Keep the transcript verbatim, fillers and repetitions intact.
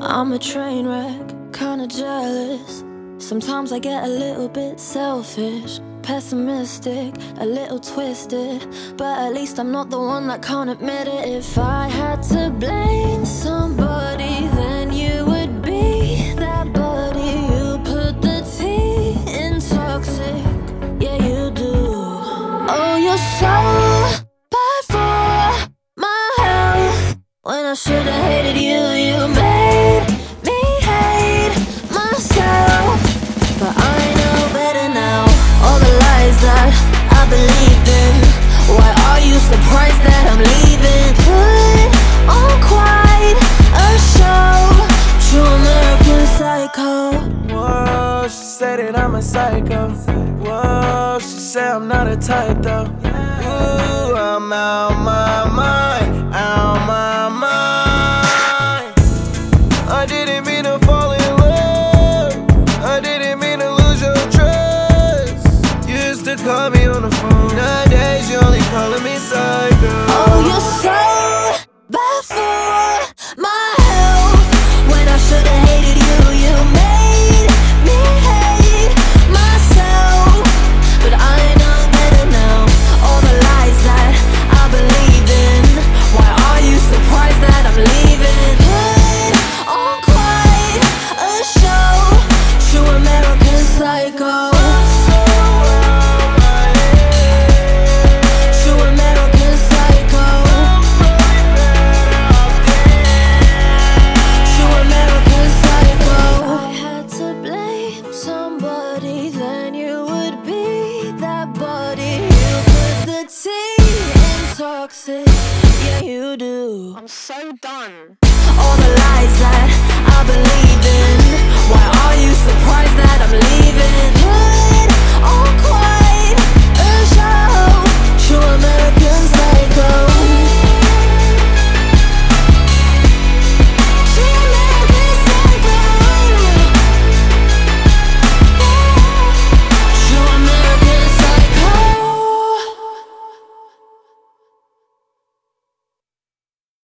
I'm a train wreck, kinda jealous. Sometimes I get a little bit selfish, pessimistic, a little twisted, but at least I'm not the one that can't admit it. If I had to blame somebody, then you would be that buddy. You put the T in toxic, yeah you do. Oh, you're so bad for my health. When I should've hated you, you made me hate myself. But I know better now, all the lies that I believed in. Why are you surprised that I'm leaving? Put on quite a show, true American Psycho. Whoa, she said that I'm a psycho. Whoa, she said I'm not a type though. Ooh, I'm out my mind, out my mind. I didn't mean to fall in love, I didn't mean to lose your trust. You used to call me on the phone, nowadays you only calling me psycho. Oh, you're so bad for my health. When I should've hated you, you made me hate myself. But I know better now, all the lies that I believed in. Why are you surprised that I'm leaving? Put on quite a show, true American Psycho. True American Psycho. True American Psycho. If I had to blame somebody, then you would be that buddy. You put the T in toxic, yeah you do. I'm so done. All the lies that I believed in.